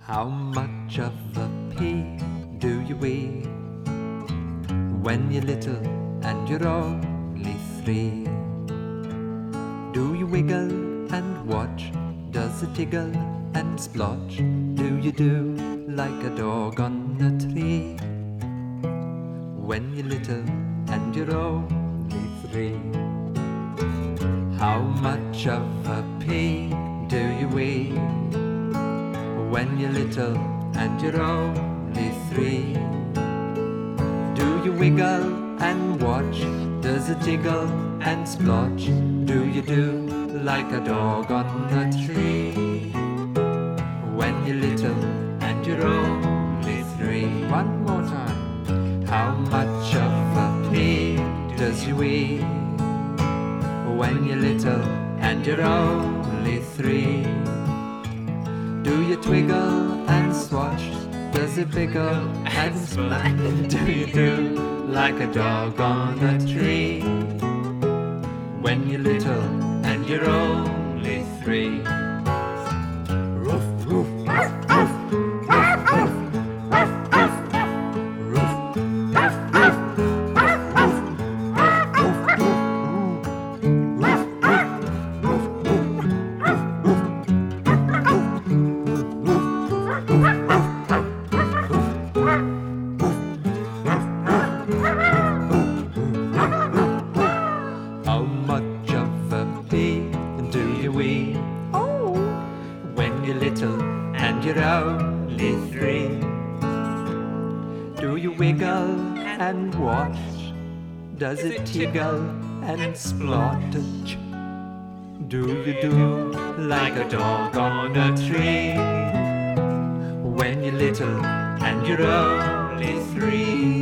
How much of a pea do you weigh when you're little and you're only 3? Do you wiggle and watch? Does it tickle and splotch? Do you do like a dog on a tree? When you're little and you're only 3. How much of a pea do you weigh when you're little and you're only 3? Do you wiggle and watch? Does it tickle and splotch? Do you do like a dog on a tree? When you're little and you're only 3. One more time. How much of a pea does you weigh when you're little and you're only 3? Do you twiggle and swatch? Does it pickle and splash? Do you do like a dog on a tree? When you're little and you're only 3. Roof, roof, roof, roof, roof, roof, roof, roof, roof, How much of a pea do you weigh when you're little and you're only 3? Do you wiggle and watch? Does it tickle and splotch? Do you do like a dog on a tree when you're little and you're only 3?